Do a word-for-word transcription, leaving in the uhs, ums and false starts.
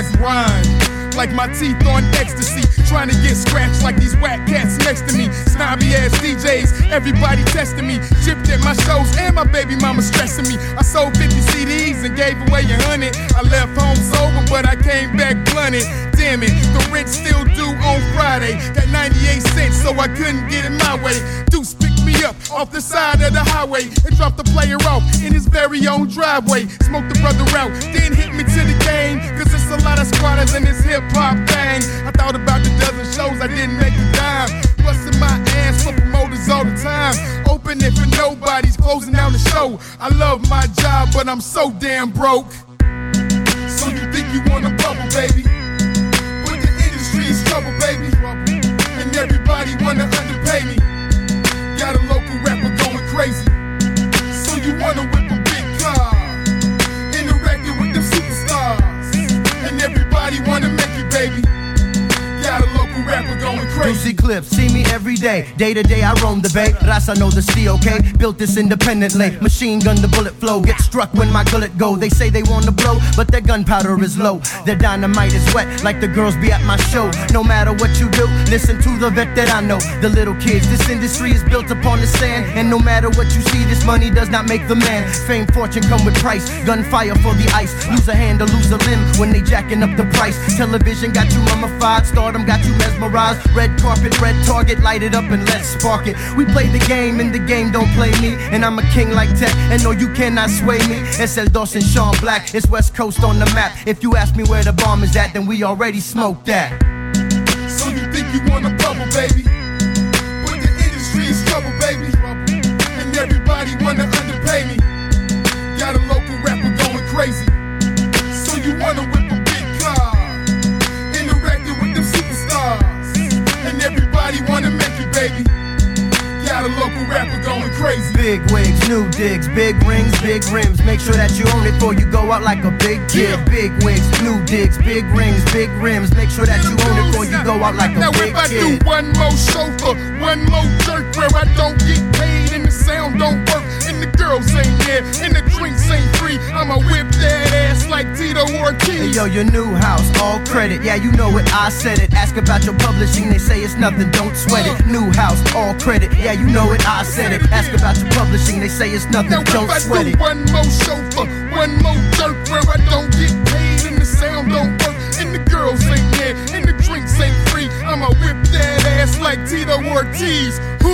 I grind like my teeth on ecstasy, trying to get scratched like these whack cats next to me. Snobby ass D Js, everybody testing me. Chipped at my shows and my baby mama stressing me. I sold fifty C Ds and gave away a hundred. I left home sober, but I came back blunted. Damn it, the rent still due on Friday. Got ninety-eight cents, so I couldn't get in my way. Deuce picked me up off the side of the highway and dropped the player off in his very own driveway. Smoked the brother out, then hit me to the game, cause it's a lot of squatters in this hip-hop thing. I thought about the dozen shows, I didn't make a dime. Busting my ass for promoters all the time. Open it for nobody's closing down the show. I love my job, but I'm so damn broke. So you think you want a bubble, baby? But the industry is trouble, baby. And everybody wanna underpay me. Got a local rapper going crazy. So you wanna whip a big car, interacting with them superstars. And everybody wanna make you, baby. Got a local rapper going crazy. Lucy Clips, see me every day. Day to day I roam the bay. Raza know the C, okay? Built this independently. Machine gun, the bullet flow. Get struck when my gullet go. They say they wanna blow, but their gunpowder is low. Their dynamite is wet, like the girls be at my show. No matter what you do, listen to the vet that I know. The little kids, this industry is built upon the sand. And no matter what you see, this money does not make the man. Fame, fortune come with price. Gunfire for the ice. Lose a hand or lose a limb when they jacking up the price. Television got you mummified. Stardom got you mesmerized. Red carpet, red target, light it up and let's spark it. We play the game and the game don't play me. And I'm a king like Tech, and no, you cannot sway me. It's El Dos and Sean Black, it's West Coast on the map. If you ask me where the bomb is at, then we already smoked that. So you think you want a bubble, baby? But the industry is trouble, baby. And everybody wanna underpay me. Got a local rapper going crazy. So you wanna whip a big car, interacting with them superstars. And everybody wanna make you, baby. Got a local rapper going crazy. Big wigs, new digs, big rings, big rims. Make sure that you own it before you go out like a big kid. Yeah. Big wigs, new digs, big rings, big rims. Make sure that you own it before you go out like a now big kid. Now if I do one more chauffeur, one more jerk where I don't get paid and the sound don't work and the girls ain't there and the drinks ain't free, I'ma whip that ass like Tito Ortiz. Hey yo, your new house, all credit. Yeah, you know it, I said it. Ask about your publishing, they say it's nothing, don't sweat it. New house, all credit. Yeah, you know it, I said it. Ask about your publishing, they say it's nothing, now don't if I sweat do it. One more chauffeur, one more jerk where I don't get paid and the sound don't work and the girls ain't there and the drinks ain't free, I'ma whip that ass like Tito Ortiz.